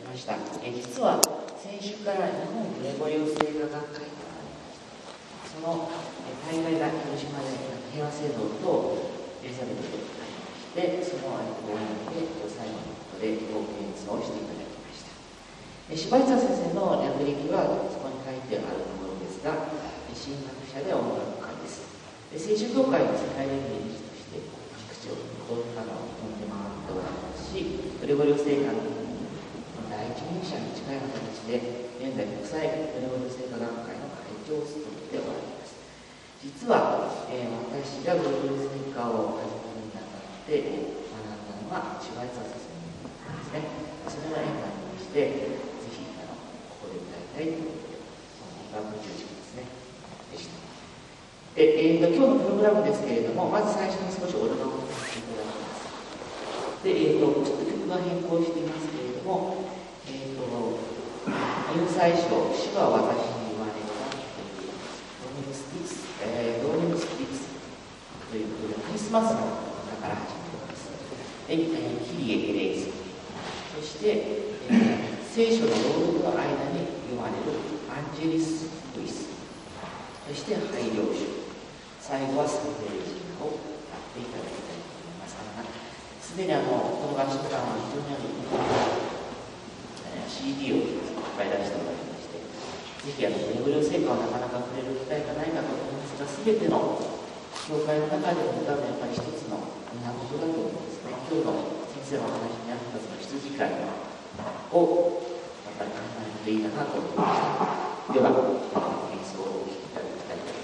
ました。実は先週から日本グレゴリオ聖歌学会がありました。その大会が広島で平和聖堂とエリザベスでありまして、そのご縁で最後のことでご検閲をしていただきました。シュバイツァー先生の略歴はそこに書いてあるところですが、神学者で音楽家です。聖書教会の世界連盟理事として各地を講義課を飛んで回っておられますし、グレゴリオ聖歌の第一人者に近い形で現在国際グレゴリオ聖歌学会の会長を務めておられます。実は、私がグレゴリオ聖歌を始めるにあたって学んだのはシュバイツァー先生ですね。それが縁がありまして、ぜひここで歌いたいということで、その音楽重視ですね。でした。今日のプログラムですけれども、まず最初に少しオルガンをさせていただきます。で、ちょっと曲が変更していますけれども、入祭章、主は私に言われたドーニムスティクス、ということで、クリスマスの歌から始まります。キリエ・エレイズ。そして、聖書の朗読の間に読まれるアンジェリス・ルイス。そして、配慮書。最後はサンデレジーナをやっていただきたいと思います。すでにこの合唱団は非常にCD をいっぱい出しておられまして、ぜひグレゴリオ聖歌はなかなか触れる機会がないかと思いますが、すべての教会の中でも歌のやっぱり一つの源だと思うんですね。今日の先生の話にあったその羊飼いをやっぱり考えるといいかなと思いました。では、演奏をお聴きいただきたいと思います。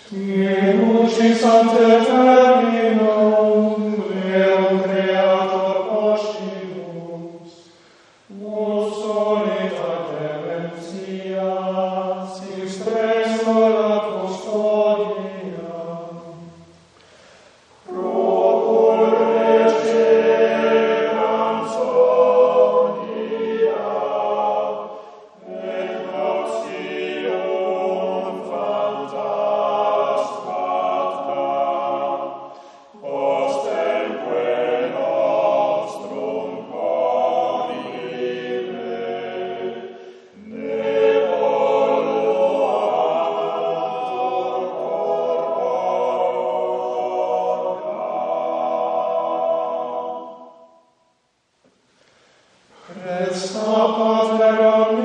Resta patrem